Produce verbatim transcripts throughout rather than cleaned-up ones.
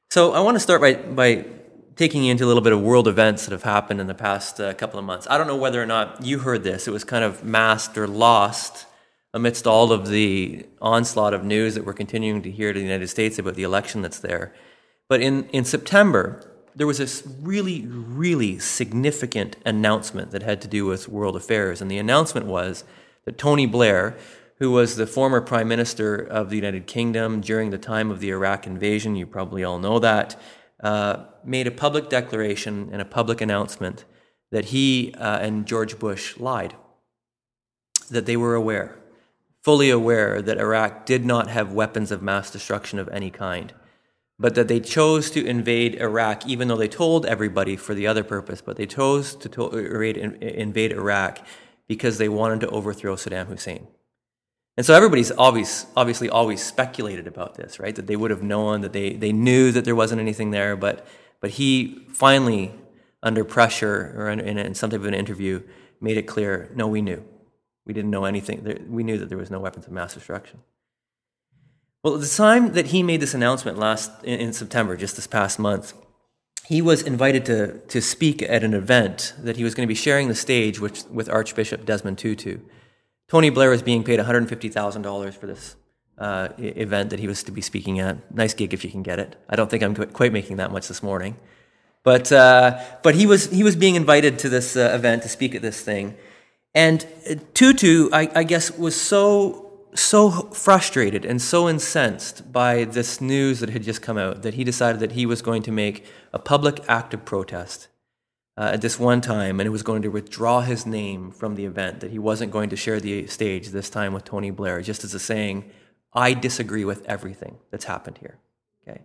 So I want to start by, by taking you into a little bit of world events that have happened in the past uh, couple of months. I don't know whether or not you heard this. It was kind of masked or lost amidst all of the onslaught of news that we're continuing to hear to the United States about the election that's there. But in, in September, there was this really, really significant announcement that had to do with world affairs. And the announcement was that Tony Blair, who was the former Prime Minister of the United Kingdom during the time of the Iraq invasion, you probably all know that, uh, made a public declaration and a public announcement that he uh, and George Bush lied, that they were aware, fully aware that Iraq did not have weapons of mass destruction of any kind, but that they chose to invade Iraq, even though they told everybody for the other purpose, but they chose to, to invade, invade Iraq because they wanted to overthrow Saddam Hussein. And so everybody's obvious, obviously always speculated about this, right? That they would have known, that they, they knew that there wasn't anything there, but but he finally, under pressure or in, in some type of an interview, made it clear, no, we knew. We didn't know anything. We knew that there was no weapons of mass destruction. Well, at the time that he made this announcement last in, in September, just this past month, he was invited to, to speak at an event that he was going to be sharing the stage with, with Archbishop Desmond Tutu. Tony Blair was being paid one hundred fifty thousand dollars for this uh, event that he was to be speaking at. Nice gig if you can get it. I don't think I'm quite making that much this morning. But uh, but he was he was being invited to this uh, event to speak at this thing. And Tutu, I, I guess, was so so frustrated and so incensed by this news that had just come out that he decided that he was going to make a public act of protest Uh, at this one time, and it was going to withdraw his name from the event, that he wasn't going to share the stage this time with Tony Blair, just as a saying, I disagree with everything that's happened here. Okay.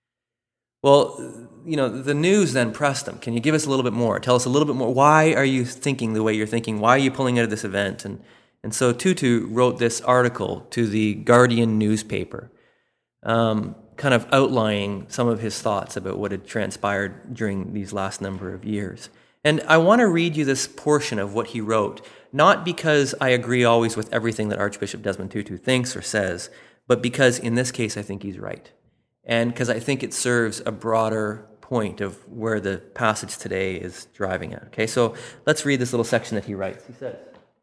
Well, you know, the news then pressed him. Can you give us a little bit more? Tell us a little bit more. Why are you thinking the way you're thinking? Why are you pulling out of this event? And and so Tutu wrote this article to the Guardian newspaper, um, kind of outlining some of his thoughts about what had transpired during these last number of years. And I want to read you this portion of what he wrote, not because I agree always with everything that Archbishop Desmond Tutu thinks or says, but because in this case I think he's right. And because I think it serves a broader point of where the passage today is driving at. Okay, so let's read this little section that he writes. He says,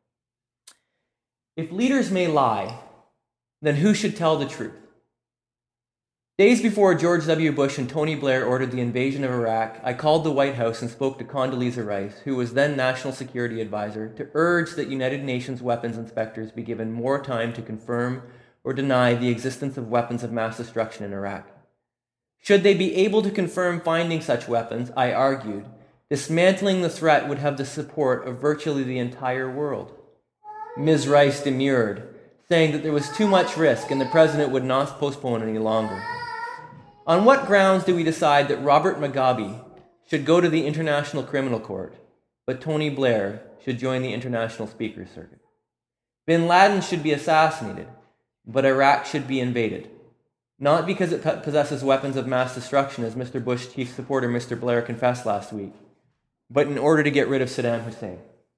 "If leaders may lie, then who should tell the truth? Days before George W. Bush and Tony Blair ordered the invasion of Iraq, I called the White House and spoke to Condoleezza Rice, who was then National Security Advisor, to urge that United Nations weapons inspectors be given more time to confirm or deny the existence of weapons of mass destruction in Iraq. Should they be able to confirm finding such weapons, I argued, dismantling the threat would have the support of virtually the entire world. Miz Rice demurred, saying that there was too much risk and the president would not postpone any longer. On what grounds do we decide that Robert Mugabe should go to the International Criminal Court, but Tony Blair should join the International Speakers Circuit? Bin Laden should be assassinated, but Iraq should be invaded, not because it possesses weapons of mass destruction, as Mister Bush chief supporter Mister Blair confessed last week, but in order to get rid of Saddam Hussein.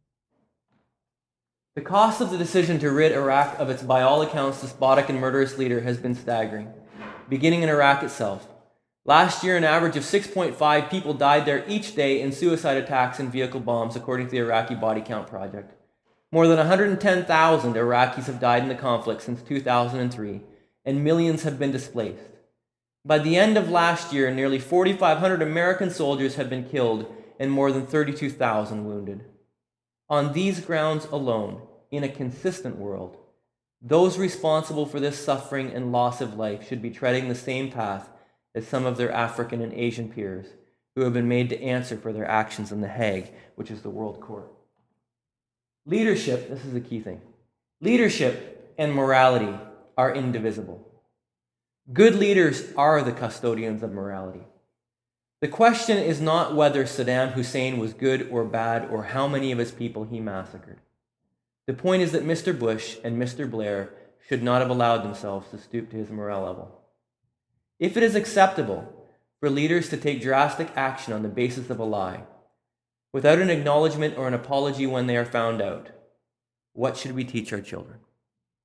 The cost of the decision to rid Iraq of its, by all accounts, despotic and murderous leader has been staggering, beginning in Iraq itself. Last year, an average of six point five people died there each day in suicide attacks and vehicle bombs, according to the Iraqi Body Count Project. More than one hundred ten thousand Iraqis have died in the conflict since two thousand three, and millions have been displaced. By the end of last year, nearly four thousand five hundred American soldiers have been killed and more than thirty-two thousand wounded. On these grounds alone, in a consistent world, those responsible for this suffering and loss of life should be treading the same path as some of their African and Asian peers who have been made to answer for their actions in The Hague, which is the World Court. Leadership, this is the key thing, leadership and morality are indivisible. Good leaders are the custodians of morality. The question is not whether Saddam Hussein was good or bad or how many of his people he massacred. The point is that Mister Bush and Mister Blair should not have allowed themselves to stoop to his morale level. If it is acceptable for leaders to take drastic action on the basis of a lie, without an acknowledgement or an apology when they are found out, what should we teach our children?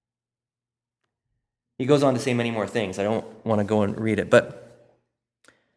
He goes on to say many more things. I don't want to go and read it, but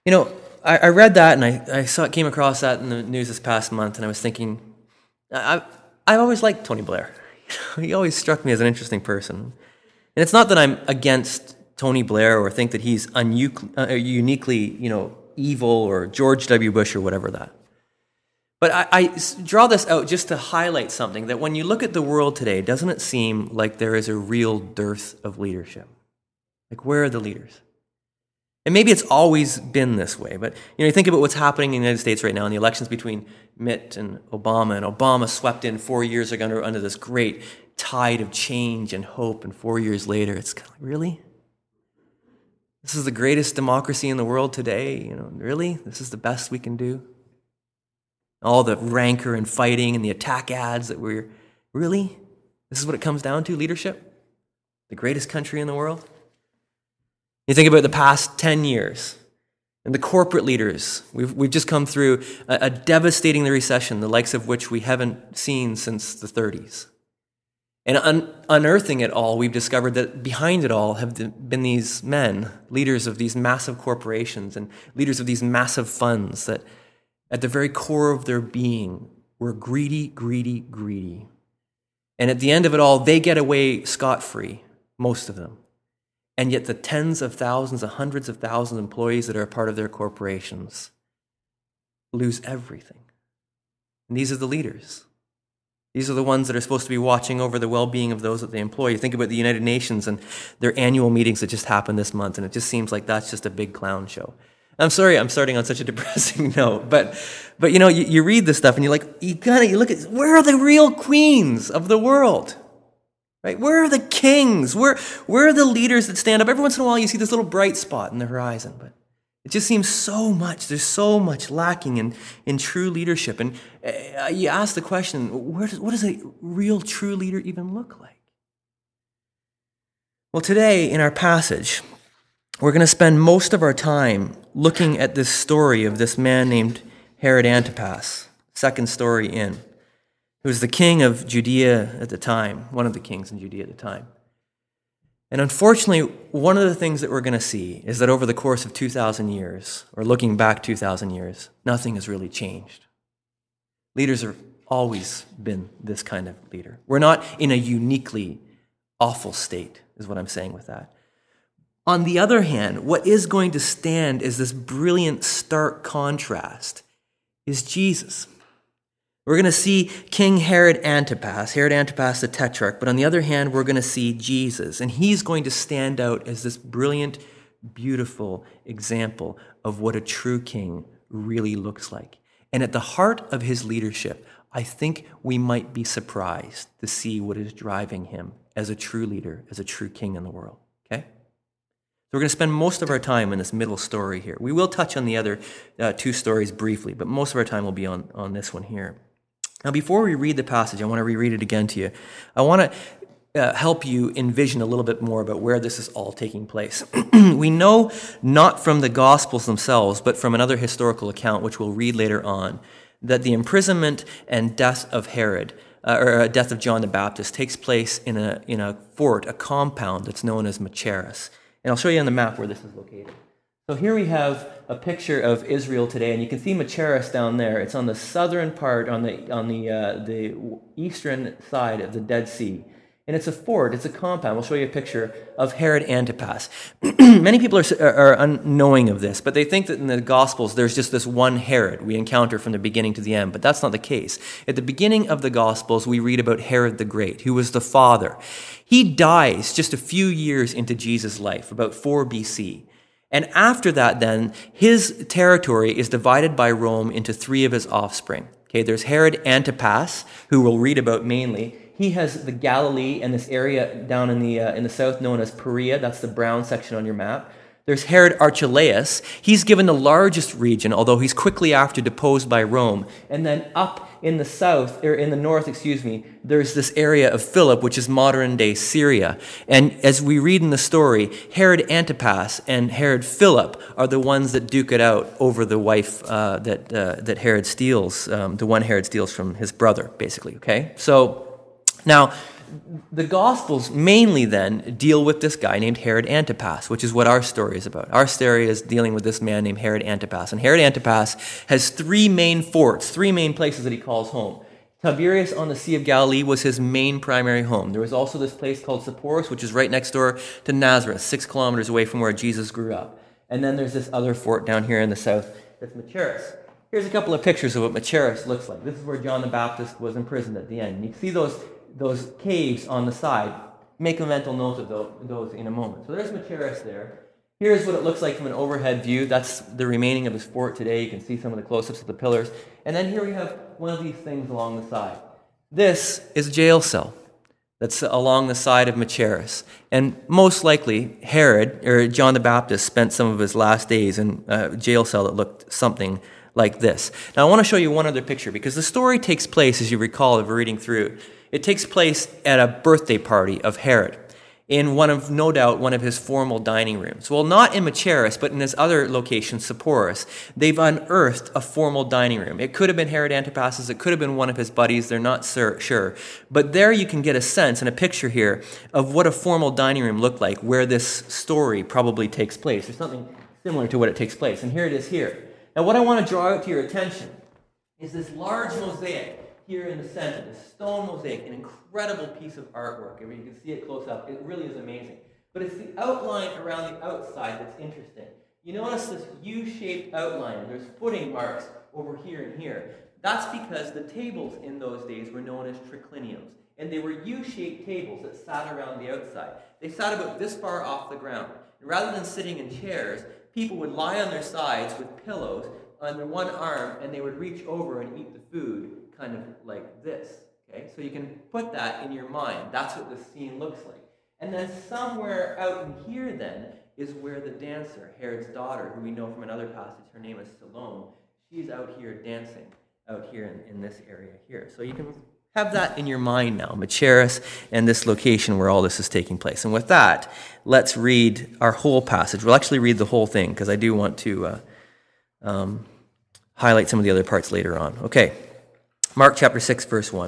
You know, I, I read that and I, I saw came across that in the news this past month, and I was thinking, I, I've always liked Tony Blair. He always struck me as an interesting person. And it's not that I'm against Tony Blair or think that he's un- uh, uniquely, you know, evil or George W. Bush or whatever that. But I, I draw this out just to highlight something, that when you look at the world today, doesn't it seem like there is a real dearth of leadership? Like, where are the leaders? And maybe it's always been this way, but you know, you think about what's happening in the United States right now in the elections between Mitt and Obama, and Obama swept in four years ago under, under this great tide of change and hope, and four years later, it's kind of like, really? This is the greatest democracy in the world today? You know, really? This is the best we can do? All the rancor and fighting and the attack ads that we're, really? This is what it comes down to, leadership? The greatest country in the world? You think about the past ten years and the corporate leaders. We've, we've just come through a, a devastating recession, the likes of which we haven't seen since the thirties. And un, unearthing it all, we've discovered that behind it all have been these men, leaders of these massive corporations and leaders of these massive funds that at the very core of their being were greedy, greedy, greedy. And at the end of it all, they get away scot-free, most of them. And yet the tens of thousands, the hundreds of thousands of employees that are a part of their corporations lose everything. And these are the leaders. These are the ones that are supposed to be watching over the well-being of those that they employ. You think about the United Nations and their annual meetings that just happened this month, and it just seems like that's just a big clown show. I'm sorry I'm starting on such a depressing note, but but you know, you, you read this stuff and you're like, you gotta you look at, where are the real queens of the world? Right? Where are the kings? Where, where are the leaders that stand up? Every once in a while you see this little bright spot in the horizon, but it just seems so much, there's so much lacking in, in true leadership. And uh, you ask the question, where does, what does a real true leader even look like? Well, today in our passage, we're going to spend most of our time looking at this story of this man named Herod Antipas, second story in. He was the king of Judea at the time, one of the kings in Judea at the time. And unfortunately, one of the things that we're going to see is that over the course of two thousand years, or looking back two thousand years, nothing has really changed. Leaders have always been this kind of leader. We're not in a uniquely awful state, is what I'm saying with that. On the other hand, what is going to stand as this brilliant, stark contrast is Jesus. We're going to see King Herod Antipas, Herod Antipas the Tetrarch, but on the other hand, we're going to see Jesus, and he's going to stand out as this brilliant, beautiful example of what a true king really looks like. And at the heart of his leadership, I think we might be surprised to see what is driving him as a true leader, as a true king in the world, okay? So we're going to spend most of our time in this middle story here. We will touch on the other uh, two stories briefly, but most of our time will be on, on this one here. Now, before we read the passage, I want to reread it again to you. I want to uh, help you envision a little bit more about where this is all taking place. We know not from the Gospels themselves, but from another historical account, which we'll read later on, that the imprisonment and death of Herod, uh, or uh, death of John the Baptist, takes place in a in a fort, a compound that's known as Machaerus. And I'll show you on the map where this is located. So here we have a picture of Israel today, and you can see Machaerus down there. It's on the southern part, on the on the uh, the eastern side of the Dead Sea. And it's a fort, it's a compound. We'll show you a picture of Herod Antipas. Many people are, are unknowing of this, but they think that in the Gospels there's just this one Herod we encounter from the beginning to the end, but that's not the case. At the beginning of the Gospels, we read about Herod the Great, who was the father. He dies just a few years into Jesus' life, about four B C. And after that, then, his territory is divided by Rome into three of his offspring. Okay, there's Herod Antipas, who we'll read about mainly. He has the Galilee and this area down in the uh, in the south known as Perea. That's the brown section on your map. There's Herod Archelaus. He's given the largest region, although he's quickly after deposed by Rome. And then up in the south, or in the north, excuse me, there's this area of Philip, which is modern-day Syria. And as we read in the story, Herod Antipas and Herod Philip are the ones that duke it out over the wife uh, that uh, that Herod steals, um, the one Herod steals from his brother, basically, okay? So now, the Gospels mainly then deal with this guy named Herod Antipas, which is what our story is about. Our story is dealing with this man named Herod Antipas. And Herod Antipas has three main forts, three main places that he calls home. Tiberias on the Sea of Galilee was his main primary home. There was also this place called Sepphoris, which is right next door to Nazareth, six kilometers away from where Jesus grew up. And then there's this other fort down here in the south that's Machaerus. Here's a couple of pictures of what Machaerus looks like. This is where John the Baptist was imprisoned at the end. And you can see those, those caves on the side. Make a mental note of those, those in a moment. So there's Machaerus there. Here's what it looks like from an overhead view. That's the remaining of his fort today. You can see some of the close-ups of the pillars. And then here we have one of these things along the side. This is a jail cell that's along the side of Machaerus. And most likely, Herod, or John the Baptist, spent some of his last days in a jail cell that looked something like this. Now, I want to show you one other picture, because the story takes place, as you recall, of reading through, it takes place at a birthday party of Herod, in one of, no doubt, one of his formal dining rooms. Well, not in Machaerus, but in his other location, Sepphoris, they've unearthed a formal dining room. It could have been Herod Antipas's, it could have been one of his buddies, they're not sure. But there you can get a sense and a picture here of what a formal dining room looked like, where this story probably takes place. There's something similar to what it takes place. And here it is here. Now, what I want to draw out to your attention is this large mosaic here in the center, this stone mosaic, an incredible piece of artwork. I mean, you can see it close up. It really is amazing. But it's the outline around the outside that's interesting. You notice this U-shaped outline. There's footing marks over here and here. That's because the tables in those days were known as tricliniums. And they were U-shaped tables that sat around the outside. They sat about this far off the ground. And rather than sitting in chairs, people would lie on their sides with pillows under one arm, and they would reach over and eat the food kind of like this. Okay, so you can put that in your mind. That's what the scene looks like. And then somewhere out in here then is where the dancer, Herod's daughter, who we know from another passage, her name is Salome, she's out here dancing out here in, in this area here. So you can have that in your mind now, Machaerus and this location where all this is taking place. And with that, let's read our whole passage. We'll actually read the whole thing, because I do want to uh, um, highlight some of the other parts later on. Okay, Mark chapter six, verse one.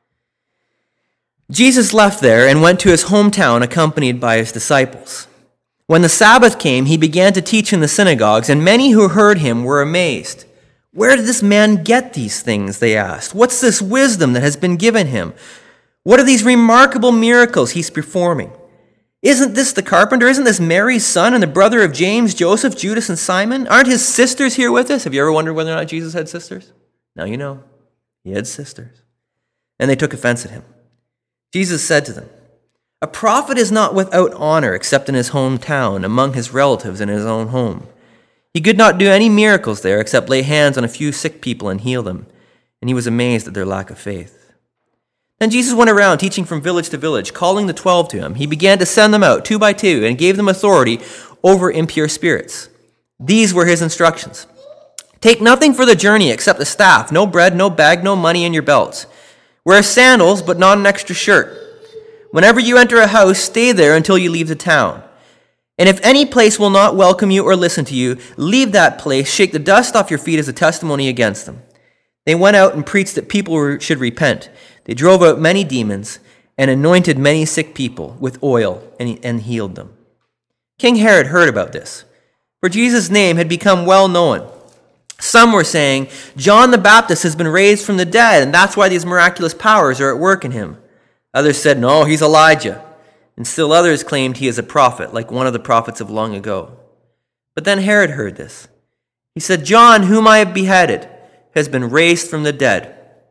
Jesus left there and went to his hometown accompanied by his disciples. When the Sabbath came, he began to teach in the synagogues, and many who heard him were amazed. "Where did this man get these things?" they asked. "What's this wisdom that has been given him? What are these remarkable miracles he's performing? Isn't this the carpenter? Isn't this Mary's son and the brother of James, Joseph, Judas, and Simon? Aren't his sisters here with us?" Have you ever wondered whether or not Jesus had sisters? Now you know. He had sisters. And they took offense at him. Jesus said to them, "A prophet is not without honor except in his hometown, among his relatives, and in his own home." He could not do any miracles there except lay hands on a few sick people and heal them, and he was amazed at their lack of faith. Then Jesus went around teaching from village to village, calling the twelve to him. He began to send them out two by two and gave them authority over impure spirits. These were his instructions. "Take nothing for the journey except a staff, no bread, no bag, no money in your belts. Wear sandals, but not an extra shirt. Whenever you enter a house, stay there until you leave the town. And if any place will not welcome you or listen to you, leave that place, shake the dust off your feet as a testimony against them." They went out and preached that people should repent. They drove out many demons and anointed many sick people with oil and, and healed them. King Herod heard about this, for Jesus' name had become well known. Some were saying, "John the Baptist has been raised from the dead, and that's why these miraculous powers are at work in him." Others said, "No, he's Elijah." And still others claimed he is a prophet, like one of the prophets of long ago. But then Herod heard this. He said, "John, whom I have beheaded, has been raised from the dead."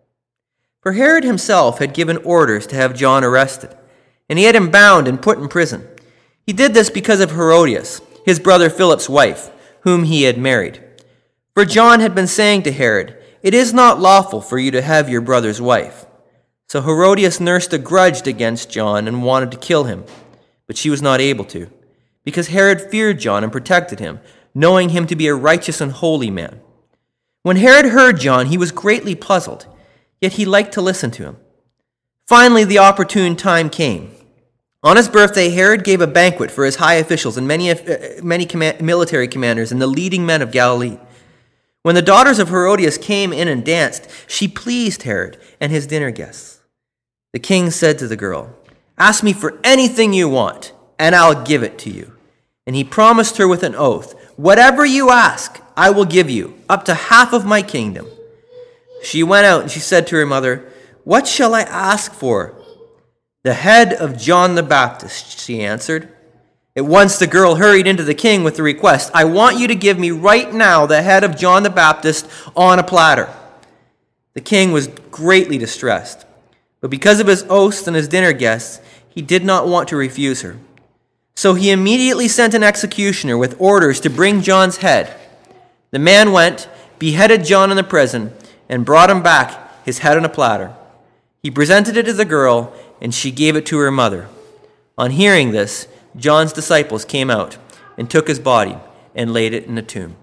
For Herod himself had given orders to have John arrested, and he had him bound and put in prison. He did this because of Herodias, his brother Philip's wife, whom he had married. For John had been saying to Herod, "It is not lawful for you to have your brother's wife." So Herodias nursed a grudge against John and wanted to kill him, but she was not able to, because Herod feared John and protected him, knowing him to be a righteous and holy man. When Herod heard John, he was greatly puzzled, yet he liked to listen to him. Finally, the opportune time came. On his birthday, Herod gave a banquet for his high officials and many, uh, many command- military commanders and the leading men of Galilee. When the daughters of Herodias came in and danced, she pleased Herod and his dinner guests. The king said to the girl, "Ask me for anything you want, and I'll give it to you." And he promised her with an oath, "Whatever you ask, I will give you, up to half of my kingdom." She went out and she said to her mother, "What shall I ask for?" "The head of John the Baptist," she answered. At once the girl hurried into the king with the request, "I want you to give me right now the head of John the Baptist on a platter." The king was greatly distressed, but because of his oaths and his dinner guests, he did not want to refuse her. So he immediately sent an executioner with orders to bring John's head. The man went, beheaded John in the prison, and brought him back, his head on a platter. He presented it to the girl, and she gave it to her mother. On hearing this, John's disciples came out and took his body and laid it in a tomb.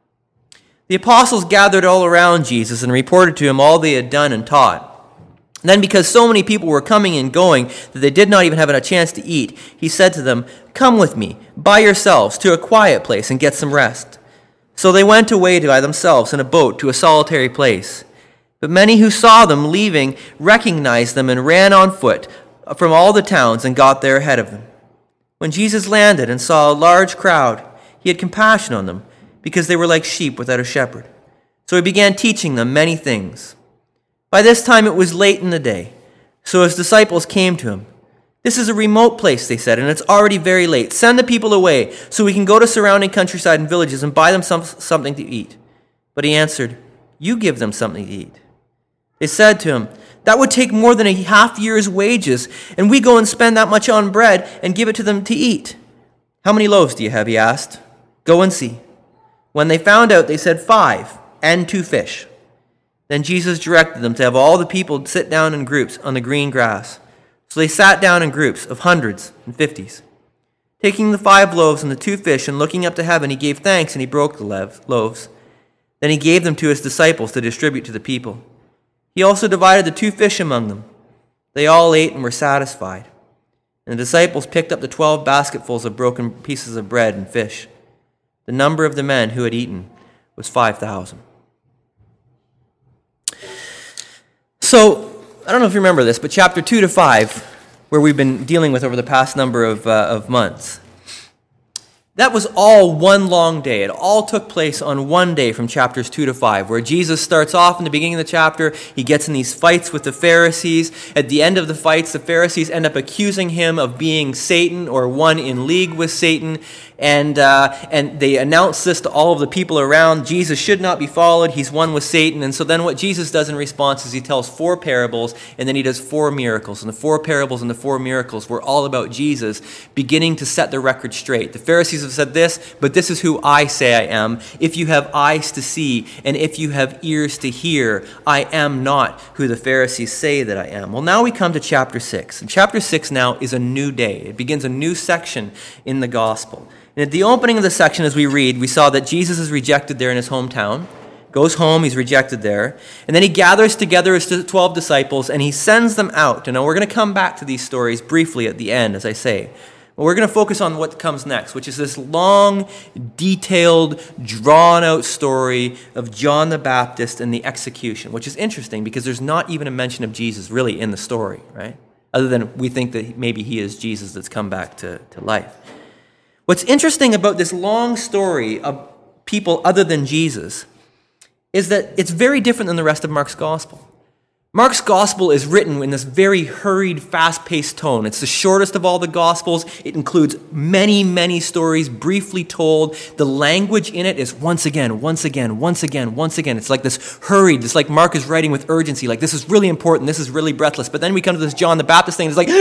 The apostles gathered all around Jesus and reported to him all they had done and taught. And then, because so many people were coming and going that they did not even have a chance to eat, he said to them, "Come with me, by yourselves, to a quiet place and get some rest." So they went away by themselves in a boat to a solitary place. But many who saw them leaving recognized them and ran on foot from all the towns and got there ahead of them. When Jesus landed and saw a large crowd, he had compassion on them, because they were like sheep without a shepherd. So he began teaching them many things. By this time it was late in the day, so his disciples came to him. "This is a remote place," they said, "and it's already very late. Send the people away so we can go to surrounding countryside and villages and buy them some, something to eat." But he answered, "You give them something to eat." They said to him, "That would take more than a half year's wages, and we go and spend that much on bread and give it to them to eat." "How many loaves do you have?" he asked. "Go and see." When they found out, they said, "Five, and two fish." Then Jesus directed them to have all the people sit down in groups on the green grass. So they sat down in groups of hundreds and fifties. Taking the five loaves and the two fish and looking up to heaven, he gave thanks and he broke the loaves. Then he gave them to his disciples to distribute to the people. He also divided the two fish among them. They all ate and were satisfied. And the disciples picked up the twelve basketfuls of broken pieces of bread and fish. The number of the men who had eaten was five thousand. So, I don't know if you remember this, but chapter two to five, where we've been dealing with over the past number of, uh, of months, that was all one long day. It all took place on one day from chapters two to five, where Jesus starts off in the beginning of the chapter. He gets in these fights with the Pharisees. At the end of the fights, the Pharisees end up accusing him of being Satan or one in league with Satan. And uh, and they announce this to all of the people around. Jesus should not be followed. He's one with Satan. And so then what Jesus does in response is he tells four parables, and then he does four miracles. And the four parables and the four miracles were all about Jesus beginning to set the record straight. The Pharisees have said this, but this is who I say I am. If you have eyes to see, and if you have ears to hear, I am not who the Pharisees say that I am. Well, now we come to chapter six. And chapter six now is a new day. It begins a new section in the gospel. And at the opening of the section, as we read, we saw that Jesus is rejected there in his hometown. Goes home, he's rejected there. And then he gathers together his twelve disciples, and he sends them out. And now we're going to come back to these stories briefly at the end, as I say. But we're going to focus on what comes next, which is this long, detailed, drawn-out story of John the Baptist and the execution, which is interesting because there's not even a mention of Jesus really in the story, right? Other than we think that maybe he is Jesus that's come back to, to life. What's interesting about this long story of people other than Jesus is that it's very different than the rest of Mark's gospel. Mark's gospel is written in this very hurried, fast-paced tone. It's the shortest of all the gospels. It includes many, many stories briefly told. The language in it is once again, once again, once again, once again. It's like this hurried. It's like Mark is writing with urgency. Like, this is really important. This is really breathless. But then we come to this John the Baptist thing. It's like,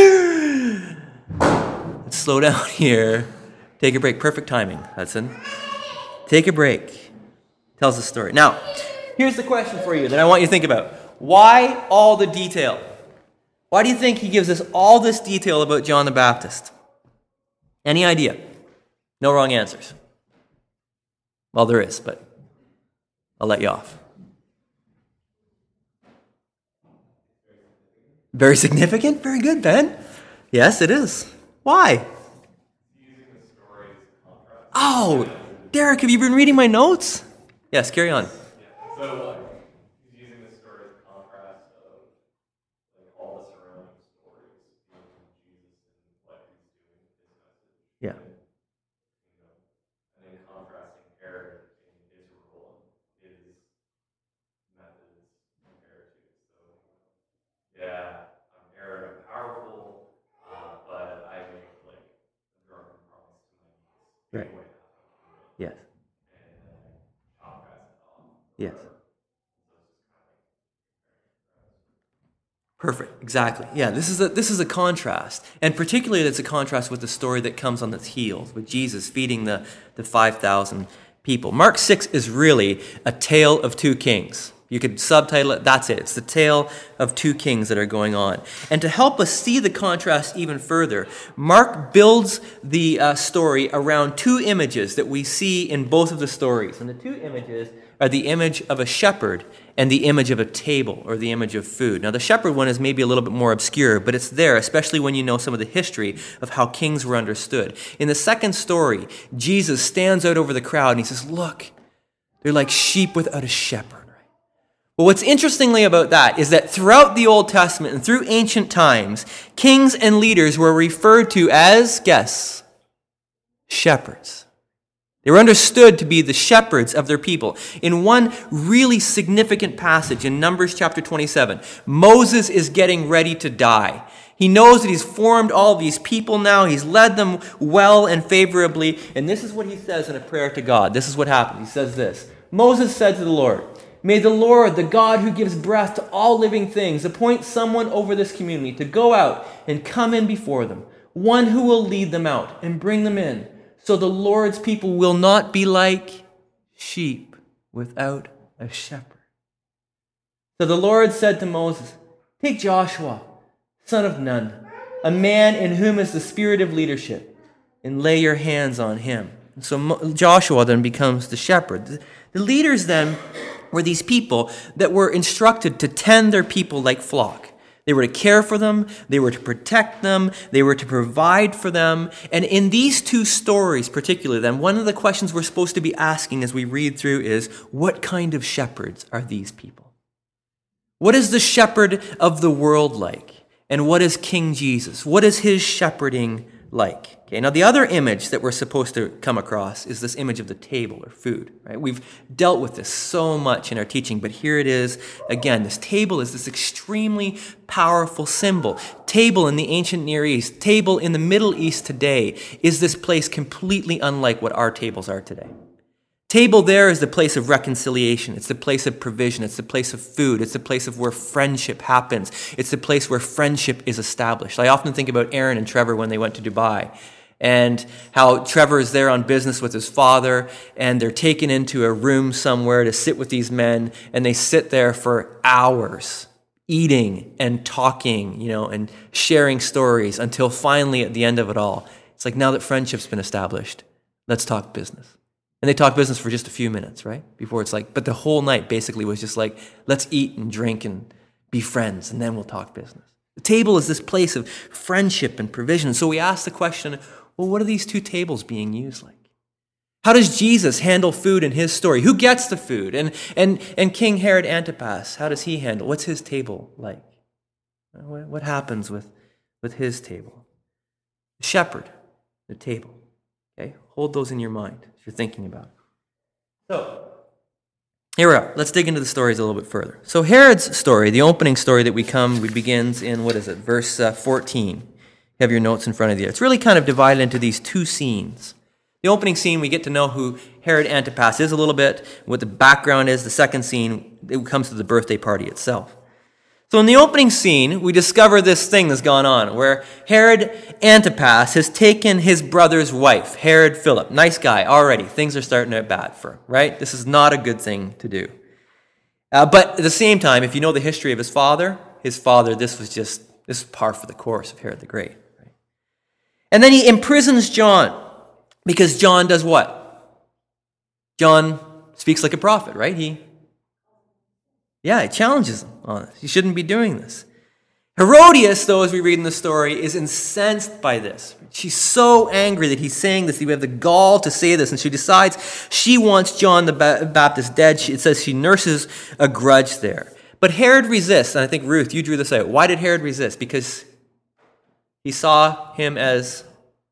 let's slow down here. Take a break. Perfect timing, Hudson. Take a break. Tells the story. Now, here's the question for you that I want you to think about. Why all the detail? Why do you think he gives us all this detail about John the Baptist? Any idea? No wrong answers. Well, there is, but I'll let you off. Very significant? Very good, Ben. Yes, it is. Why? Oh, Derek, have you been reading my notes? Yes, carry on. So, like, he's using this story as a contrast of like all the surrounding Yes. Yes. Perfect. Exactly. Yeah, this is a this is a contrast. And particularly it's a contrast with the story that comes on its heels, with Jesus feeding the, the five thousand people. Mark six is really a tale of two kings. You could subtitle it, that's it. It's the tale of two kings that are going on. And to help us see the contrast even further, Mark builds the uh, story around two images that we see in both of the stories. And the two images are the image of a shepherd and the image of a table, or the image of food. Now, the shepherd one is maybe a little bit more obscure, but it's there, especially when you know some of the history of how kings were understood. In the second story, Jesus stands out over the crowd and he says, look, they're like sheep without a shepherd. But what's interestingly about that is that throughout the Old Testament and through ancient times, kings and leaders were referred to as, guess, shepherds. They were understood to be the shepherds of their people. In one really significant passage in Numbers chapter twenty-seven, Moses is getting ready to die. He knows that he's formed all these people now. He's led them well and favorably. And this is what he says in a prayer to God. This is what happened. He says this. Moses said to the Lord, may the Lord, the God who gives breath to all living things, appoint someone over this community to go out and come in before them, one who will lead them out and bring them in, so the Lord's people will not be like sheep without a shepherd. So the Lord said to Moses, take Joshua, son of Nun, a man in whom is the spirit of leadership, and lay your hands on him. And so Joshua then becomes the shepherd. The leaders then were these people that were instructed to tend their people like flock. They were to care for them, they were to protect them, they were to provide for them. And in these two stories particularly, then, one of the questions we're supposed to be asking as we read through is, what kind of shepherds are these people? What is the shepherd of the world like? And what is King Jesus? What is his shepherding like? Okay, now the other image that we're supposed to come across is this image of the table or food. Right? We've dealt with this so much in our teaching, but here it is again. This table is this extremely powerful symbol. Table in the ancient Near East, table in the Middle East today is this place completely unlike what our tables are today. Table there is the place of reconciliation. It's the place of provision. It's the place of food. It's the place of where friendship happens. It's the place where friendship is established. I often think about Aaron and Trevor when they went to Dubai, and how Trevor is there on business with his father, and they're taken into a room somewhere to sit with these men, and they sit there for hours, eating and talking, you know, and sharing stories until finally at the end of it all, it's like, now that friendship's been established, let's talk business. And they talk business for just a few minutes, right? Before it's like, but the whole night basically was just like, let's eat and drink and be friends, and then we'll talk business. The table is this place of friendship and provision. So we ask the question, well, what are these two tables being used like? How does Jesus handle food in his story? Who gets the food? And and and King Herod Antipas, how does he handle? What's his table like? What happens with, with his table? The shepherd, the table. Okay, hold those in your mind as you're thinking about it. So, here we are. Let's dig into the stories a little bit further. So Herod's story, the opening story that we come, we begins in, what is it, verse uh, fourteen. You have your notes in front of you. It's really kind of divided into these two scenes. The opening scene, we get to know who Herod Antipas is a little bit, what the background is. The second scene, it comes to the birthday party itself. So in the opening scene, we discover this thing that's gone on, where Herod Antipas has taken his brother's wife, Herod Philip. Nice guy already. Things are starting out bad for him, right? This is not a good thing to do. Uh, but at the same time, if you know the history of his father, his father, this was just, this is par for the course of Herod the Great. Right? And then he imprisons John, because John does what? John speaks like a prophet, right? He Yeah, it challenges him on this. You shouldn't be doing this. Herodias, though, as we read in the story, is incensed by this. She's so angry that he's saying this. We have the gall to say this, and she decides she wants John the Baptist dead. It says she nurses a grudge there. But Herod resists, and I think, Ruth, you drew this out. Why did Herod resist? Because he saw him as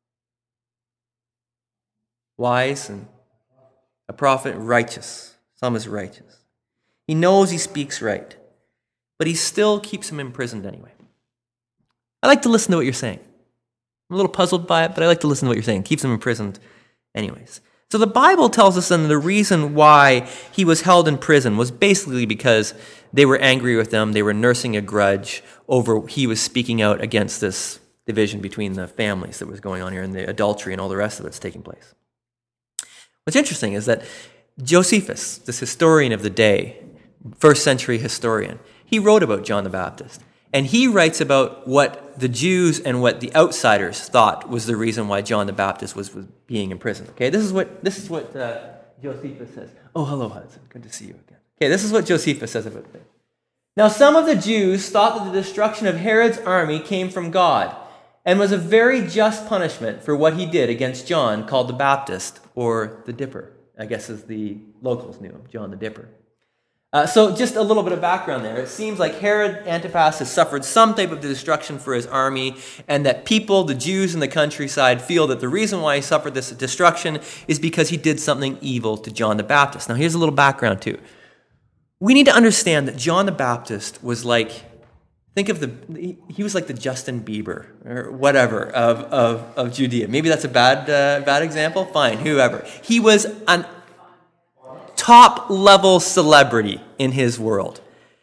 wise and a prophet, righteous. Some as righteous. He knows he speaks right, but he still keeps him imprisoned anyway. I like to listen to what you're saying. I'm a little puzzled by it, but I like to listen to what you're saying. Keeps him imprisoned anyways. So the Bible tells us then the reason why he was held in prison was basically because they were angry with him. They were nursing a grudge over he was speaking out against this division between the families that was going on here and the adultery and all the rest of it's taking place. What's interesting is that Josephus, this historian of the day, first century historian, he wrote about John the Baptist. And he writes about what the Jews and what the outsiders thought was the reason why John the Baptist was, was being imprisoned. Okay, this is what this is what uh, Josephus says. Oh, hello, Hudson. Good to see you again. Okay, this is what Josephus says about this. Now, some of the Jews thought that the destruction of Herod's army came from God and was a very just punishment for what he did against John, called the Baptist, or the Dipper, I guess as the locals knew him, John the Dipper. Uh, so just a little bit of background there. It seems like Herod Antipas has suffered some type of destruction for his army, and that people, the Jews in the countryside, feel that the reason why he suffered this destruction is because he did something evil to John the Baptist. Now here's a little background too. We need to understand that John the Baptist was like, think of the, he was like the Justin Bieber or whatever of, of, of Judea. Maybe that's a bad, uh, bad example? Fine, whoever. He was an top-level celebrity in his world.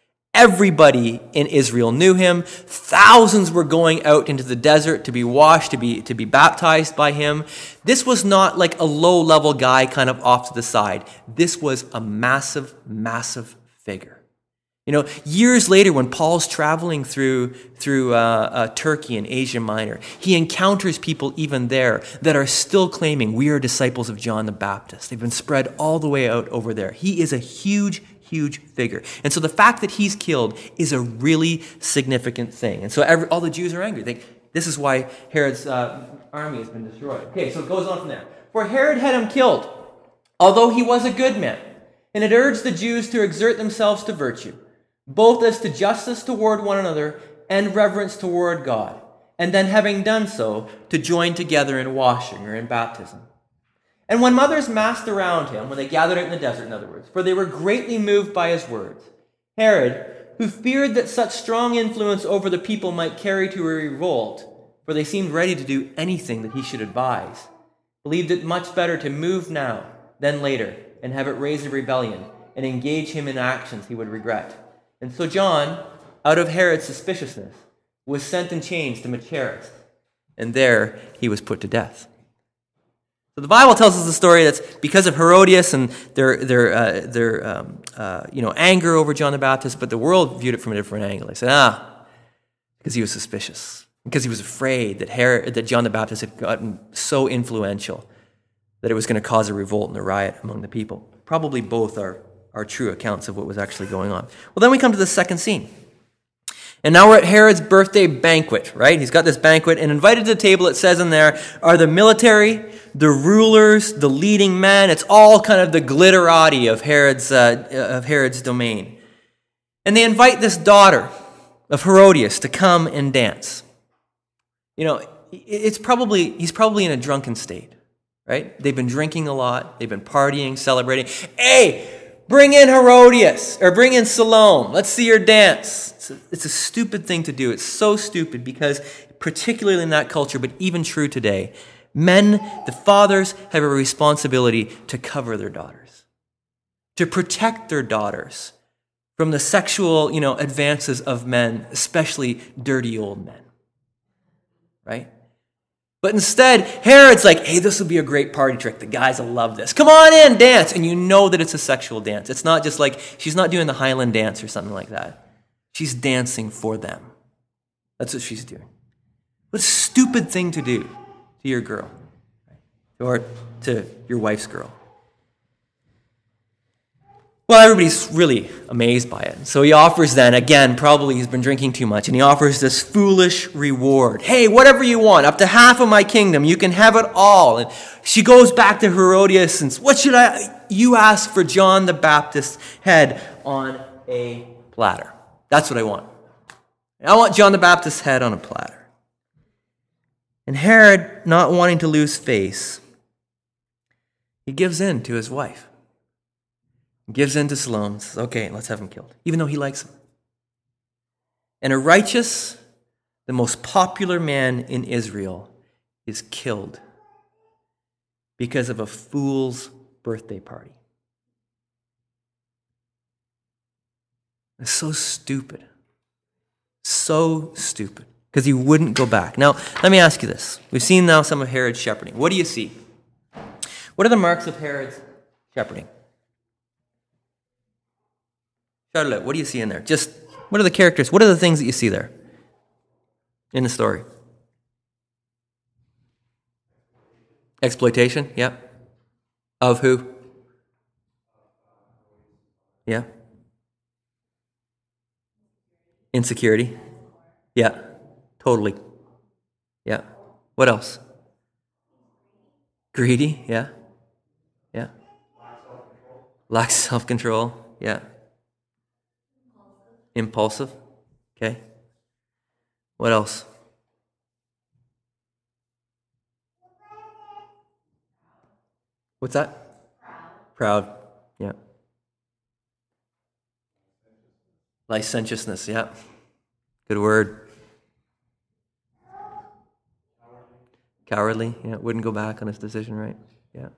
Everybody in Israel knew him. Thousands were going out into the desert to be washed, to be, to be baptized by him. This was not like a low-level guy kind of off to the side. This was a massive, massive figure. You know, years later when Paul's traveling through, through uh, uh, Turkey and Asia Minor, he encounters people even there that are still claiming we are disciples of John the Baptist. They've been spread all the way out over there. He is a huge, huge figure. And so the fact that he's killed is a really significant thing. And so every, all the Jews are angry. They, this is why Herod's uh, army has been destroyed. Okay, so it goes on from there. For Herod had him killed, although he was a good man, and had urged the Jews to exert themselves to virtue, both as to justice toward one another and reverence toward God, and then having done so, to join together in washing or in baptism. And when mothers massed around him, when they gathered out in the desert, in other words, for they were greatly moved by his words, Herod, who feared that such strong influence over the people might carry to a revolt, for they seemed ready to do anything that he should advise, believed it much better to move now than later and have it raise a rebellion and engage him in actions he would regret. And so John, out of Herod's suspiciousness, was sent in chains to Machaerus, and there he was put to death. So the Bible tells us the story that's because of Herodias and their their uh, their um, uh, you know anger over John the Baptist, but the world viewed it from a different angle. They said, ah, because he was suspicious, because he was afraid that Herod, that John the Baptist had gotten so influential that it was going to cause a revolt and a riot among the people. Probably both are. are true accounts of what was actually going on. Well, then we come to the second scene. And now we're at Herod's birthday banquet, right? He's got this banquet, and invited to the table, it says in there, are the military, the rulers, the leading men. It's all kind of the glitterati of Herod's, uh, of Herod's domain. And they invite this daughter of Herodias to come and dance. You know, it's probably, he's probably in a drunken state, right? They've been drinking a lot. They've been partying, celebrating. Hey! Bring in Herodias, or bring in Salome. Let's see her dance. It's a, it's a stupid thing to do. It's so stupid because, particularly in that culture, but even true today, men, the fathers, have a responsibility to cover their daughters, to protect their daughters from the sexual, you know, advances of men, especially dirty old men, right? But instead, Herod's like, hey, this will be a great party trick. The guys will love this. Come on in, dance. And you know that it's a sexual dance. It's not just like, she's not doing the Highland dance or something like that. She's dancing for them. That's what she's doing. What a stupid thing to do to your girl, or to your wife's girl. Well, everybody's really amazed by it. So he offers then, again, probably he's been drinking too much, and he offers this foolish reward. Hey, whatever you want, up to half of my kingdom, you can have it all. And she goes back to Herodias and says, what should I, you ask for John the Baptist's head on a platter. That's what I want. I want John the Baptist's head on a platter. And Herod, not wanting to lose face, he gives in to his wife. Gives in to Salome and says, okay, let's have him killed, even though he likes him. And a righteous, the most popular man in Israel, is killed because of a fool's birthday party. It's so stupid. So stupid. Because he wouldn't go back. Now, let me ask you this. We've seen now some of Herod's shepherding. What do you see? What are the marks of Herod's shepherding? Shout it out. What do you see in there? Just, what are the characters? What are the things that you see there in the story? Exploitation, yeah. Of who? Yeah. Insecurity. Yeah. Totally. Yeah. What else? Greedy, yeah. Yeah. Lack of self-control, yeah. Impulsive, okay. What else? What's that? Proud. Proud. Yeah. Licentiousness. Yeah. Good word. Cowardly. Yeah. Wouldn't go back on his decision, right? Yeah.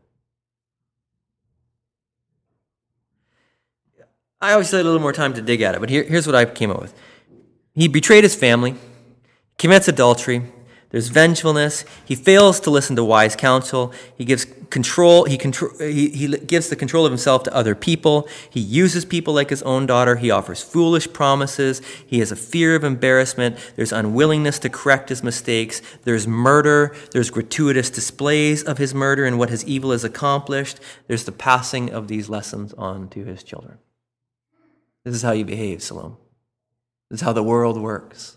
I always had a little more time to dig at it, but here, here's what I came up with. He betrayed his family, commits adultery. There's vengefulness. He fails to listen to wise counsel. He gives control. He, control, he, he gives the control of himself to other people. He uses people like his own daughter. He offers foolish promises. He has a fear of embarrassment. There's unwillingness to correct his mistakes. There's murder. There's gratuitous displays of his murder and what his evil has accomplished. There's the passing of these lessons on to his children. This is how you behave, Salome. This is how the world works.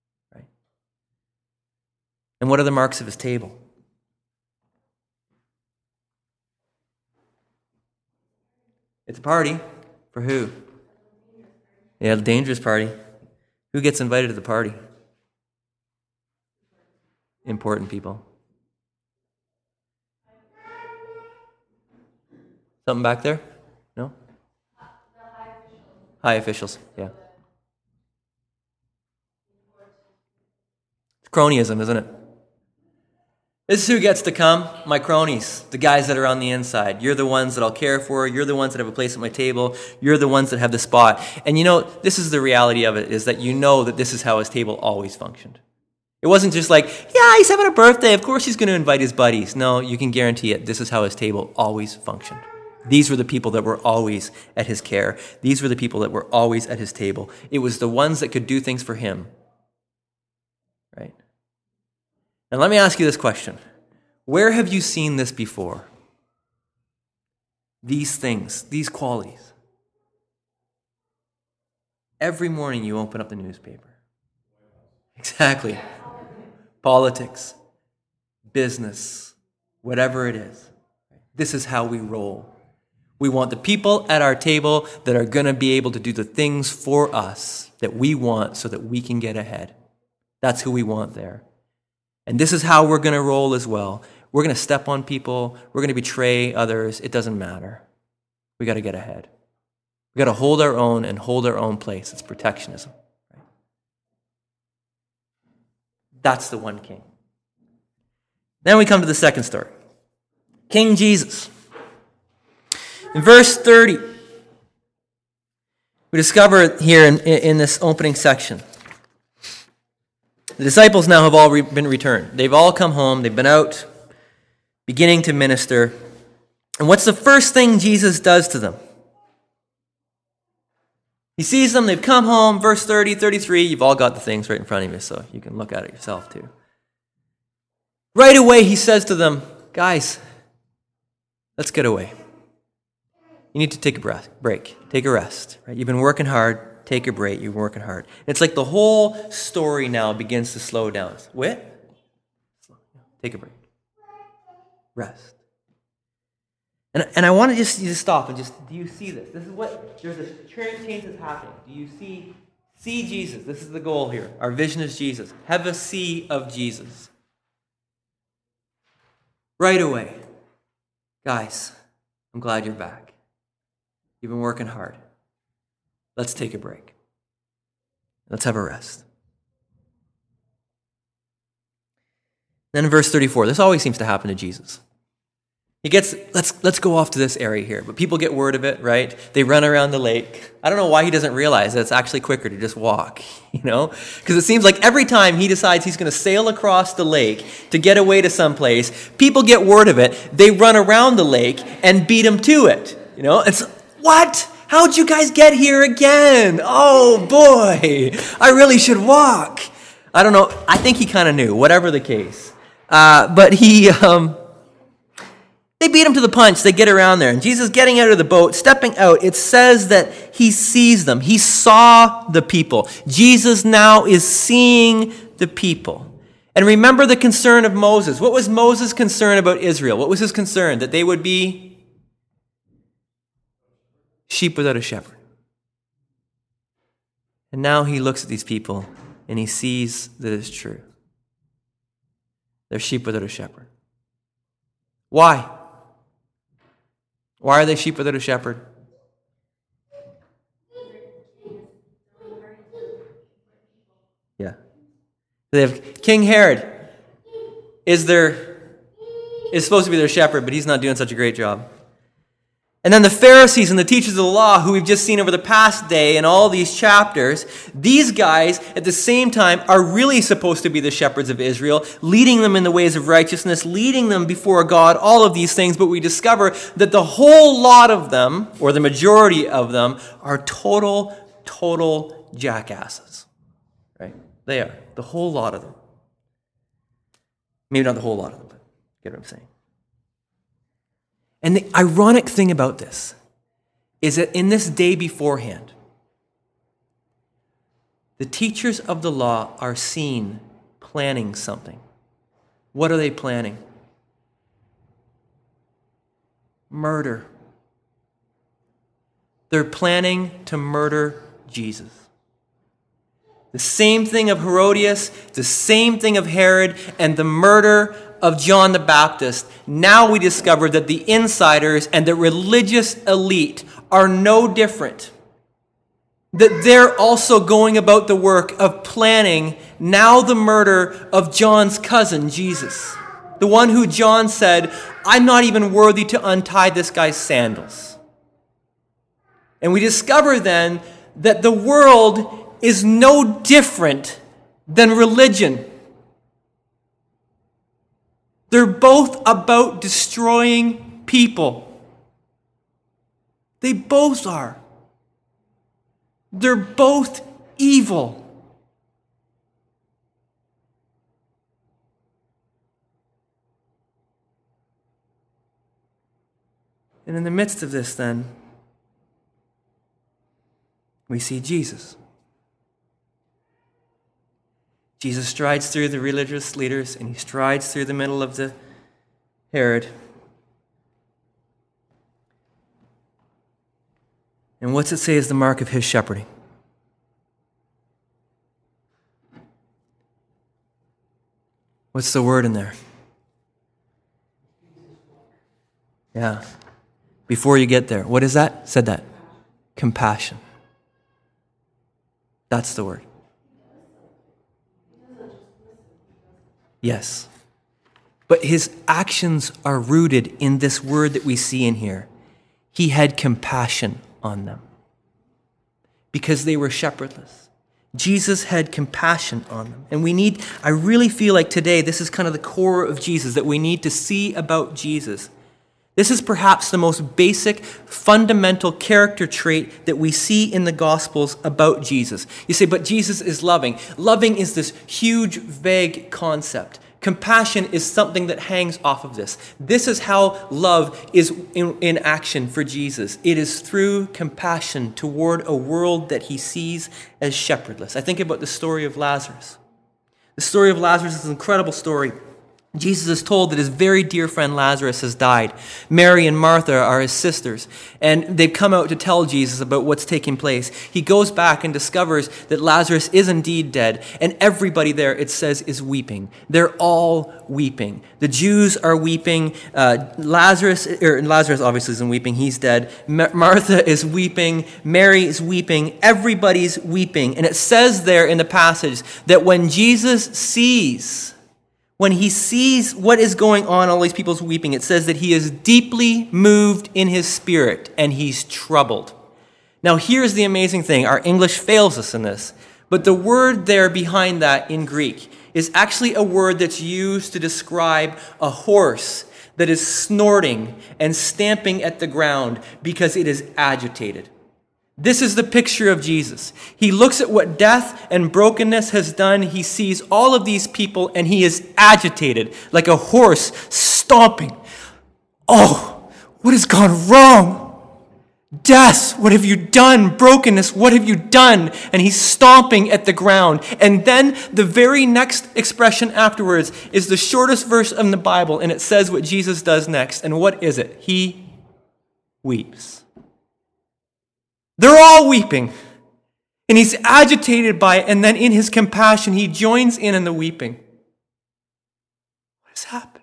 And what are the marks of his table? It's a party. For who? Yeah, the dangerous party. Who gets invited to the party? Important people. Something back there? No? High officials, yeah. It's cronyism, isn't it? This is who gets to come, my cronies, the guys that are on the inside. You're the ones that I'll care for. You're the ones that have a place at my table. You're the ones that have the spot. And you know, this is the reality of it, is that you know that this is how his table always functioned. It wasn't just like, yeah, he's having a birthday. Of course he's going to invite his buddies. No, you can guarantee it. This is how his table always functioned. These were the people that were always at his care. These were the people that were always at his table. It was the ones that could do things for him. Right? And let me ask you this question. Where have you seen this before? These things, these qualities. Every morning you open up the newspaper. Exactly. Politics, business, whatever it is. This is how we roll. We want the people at our table that are going to be able to do the things for us that we want so that we can get ahead. That's who we want there. And this is how we're going to roll as well. We're going to step on people. We're going to betray others. It doesn't matter. We got to get ahead. We got to hold our own and hold our own place. It's protectionism. Right? That's the one king. Then we come to the second story. King Jesus. In verse thirty, we discover here in, in this opening section, the disciples now have all re- been returned. They've all come home. They've been out beginning to minister. And what's the first thing Jesus does to them? He sees them. They've come home. Verse thirty, thirty-three. You've all got the things right in front of you, so you can look at it yourself too. Right away, he says to them, guys, let's get away. You need to take a breath, break, take a rest. Right? You've been working hard. Take a break. You're working hard. It's like the whole story now begins to slow down. Wait. Take a break. Rest. And, and I want to just you to stop and just, do you see this? This is what, there's a change that's happening. Do you see, see Jesus? This is the goal here. Our vision is Jesus. Have a see of Jesus. Right away. Guys, I'm glad you're back. You've been working hard. Let's take a break. Let's have a rest. Then in verse thirty-four, this always seems to happen to Jesus. He gets, let's let's go off to this area here. But people get word of it, right? They run around the lake. I don't know why he doesn't realize that it's actually quicker to just walk, you know? Because it seems like every time he decides he's going to sail across the lake to get away to someplace, people get word of it. They run around the lake and beat him to it, you know? It's, what? How'd you guys get here again? Oh, boy. I really should walk. I don't know. I think he kind of knew, whatever the case. Uh, but he... Um, They beat him to the punch. They get around there. And Jesus getting out of the boat, stepping out, it says that he sees them. He saw the people. Jesus now is seeing the people. And remember the concern of Moses. What was Moses' concern about Israel? What was his concern? That they would be sheep without a shepherd. And now he looks at these people and he sees that it's true. They're sheep without a shepherd. Why? Why are they sheep without a shepherd? Yeah. They have King Herod is their is supposed to be their shepherd, but he's not doing such a great job. And then the Pharisees and the teachers of the law, who we've just seen over the past day in all these chapters, these guys at the same time are really supposed to be the shepherds of Israel, leading them in the ways of righteousness, leading them before God, all of these things. But we discover that the whole lot of them, or the majority of them, are total, total jackasses. Right? They are. The whole lot of them. Maybe not the whole lot of them, but get what I'm saying. And the ironic thing about this is that in this day beforehand, the teachers of the law are seen planning something. What are they planning? Murder. They're planning to murder Jesus. The same thing of Herodias, the same thing of Herod, and the murder of John the Baptist. Now we discover that the insiders and the religious elite are no different. That they're also going about the work of planning now the murder of John's cousin, Jesus. The one who John said, I'm not even worthy to untie this guy's sandals. And we discover then that the world is no different than religion. They're both about destroying people. They both are. They're both evil. And in the midst of this, then, we see Jesus. Jesus strides through the religious leaders, and he strides through the middle of the Herod. And what's it say is the mark of his shepherding? What's the word in there? Yeah. Before you get there, what is that? Said that. Compassion. That's the word. Yes. But his actions are rooted in this word that we see in here. He had compassion on them because they were shepherdless. Jesus had compassion on them. And we need, I really feel like today, this is kind of the core of Jesus that we need to see about Jesus. This is perhaps the most basic, fundamental character trait that we see in the Gospels about Jesus. You say, but Jesus is loving. Loving is this huge, vague concept. Compassion is something that hangs off of this. This is how love is in, in action for Jesus. It is through compassion toward a world that he sees as shepherdless. I think about the story of Lazarus. The story of Lazarus is an incredible story. Jesus is told that his very dear friend Lazarus has died. Mary and Martha are his sisters, and they've come out to tell Jesus about what's taking place. He goes back and discovers that Lazarus is indeed dead, and everybody there, it says, is weeping. They're all weeping. The Jews are weeping. Uh, Lazarus, or Lazarus obviously isn't weeping. He's dead. Ma- Martha is weeping. Mary is weeping. Everybody's weeping. And it says there in the passage that when Jesus sees when he sees what is going on, all these people's weeping, it says that he is deeply moved in his spirit and he's troubled. Now, here's the amazing thing. Our English fails us in this. But the word there behind that in Greek is actually a word that's used to describe a horse that is snorting and stamping at the ground because it is agitated. This is the picture of Jesus. He looks at what death and brokenness has done. He sees all of these people and he is agitated like a horse stomping. Oh, what has gone wrong? Death, what have you done? Brokenness, what have you done? And he's stomping at the ground. And then the very next expression afterwards is the shortest verse in the Bible, and it says what Jesus does next. And what is it? He weeps. They're all weeping. And he's agitated by it, and then in his compassion, he joins in in the weeping. What has happened?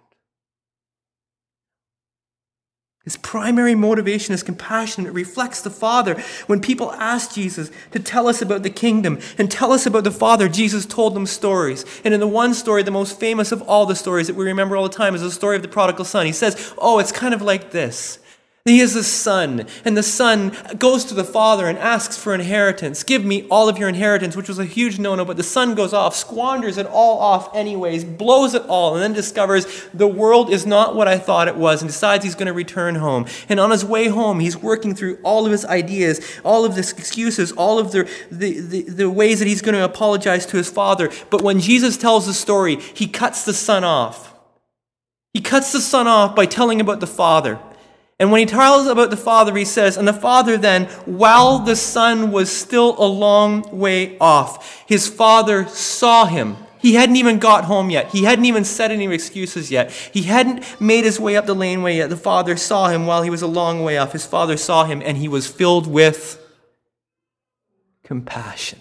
His primary motivation is compassion. It reflects the Father. When people ask Jesus to tell us about the kingdom and tell us about the Father, Jesus told them stories. And in the one story, the most famous of all the stories that we remember all the time is the story of the prodigal son. He says, oh, it's kind of like this. He has a son, and the son goes to the father and asks for inheritance. Give me all of your inheritance, which was a huge no-no, but the son goes off, squanders it all off anyways, blows it all, and then discovers the world is not what I thought it was, and decides he's going to return home. And on his way home, he's working through all of his ideas, all of his excuses, all of the, the, the, the ways that he's going to apologize to his father. But when Jesus tells the story, he cuts the son off. He cuts the son off by telling about the father. And when he tells about the Father, he says, and the Father then, while the Son was still a long way off, his Father saw him. He hadn't even got home yet. He hadn't even said any excuses yet. He hadn't made his way up the laneway yet. The Father saw him while he was a long way off. His Father saw him, and he was filled with compassion.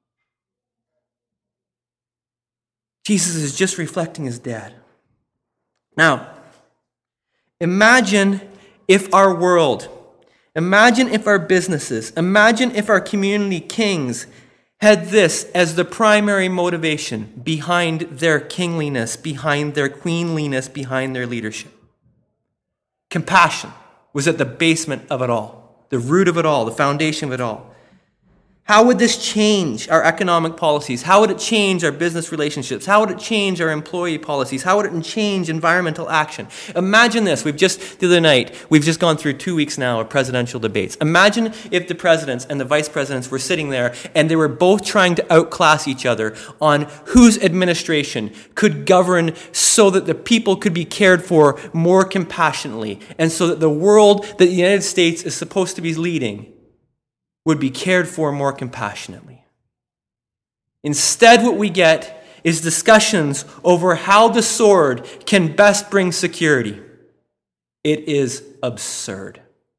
Jesus is just reflecting his dad. Now, imagine if our world, imagine if our businesses, imagine if our community kings had this as the primary motivation behind their kingliness, behind their queenliness, behind their leadership. Compassion was at the basement of it all, the root of it all, the foundation of it all. How would this change our economic policies? How would it change our business relationships? How would it change our employee policies? How would it change environmental action? Imagine this. We've just, the other night, we've just gone through two weeks now of presidential debates. Imagine if the presidents and the vice presidents were sitting there and they were both trying to outclass each other on whose administration could govern so that the people could be cared for more compassionately and so that the world that the United States is supposed to be leading would be cared for more compassionately. Instead, what we get is discussions over how the sword can best bring security. It is absurd.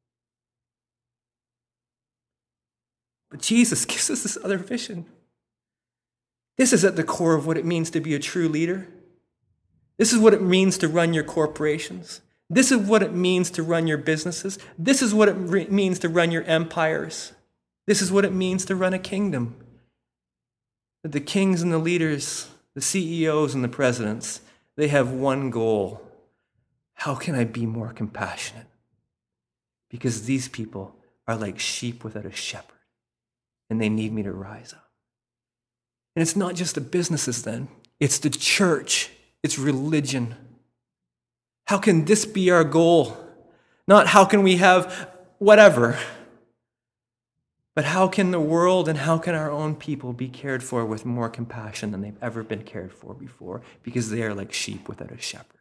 But Jesus gives us this other vision. This is at the core of what it means to be a true leader. This is what it means to run your corporations. This is what it means to run your businesses. This is what it re- means to run your empires. This is what it means to run a kingdom. That the kings and the leaders, the C E Os and the presidents, they have one goal. How can I be more compassionate? Because these people are like sheep without a shepherd, and they need me to rise up. And it's not just the businesses then. It's the church. It's religion. How can this be our goal? Not how can we have whatever, but how can the world and how can our own people be cared for with more compassion than they've ever been cared for before? Because they are like sheep without a shepherd.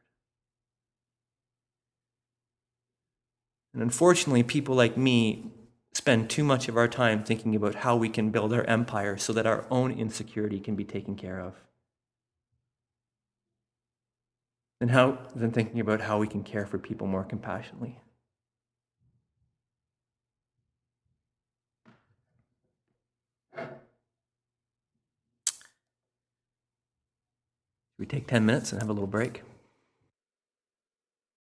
And unfortunately, people like me spend too much of our time thinking about how we can build our empire so that our own insecurity can be taken care of. Than, how, than thinking about how we can care for people more compassionately. We take ten minutes and have a little break.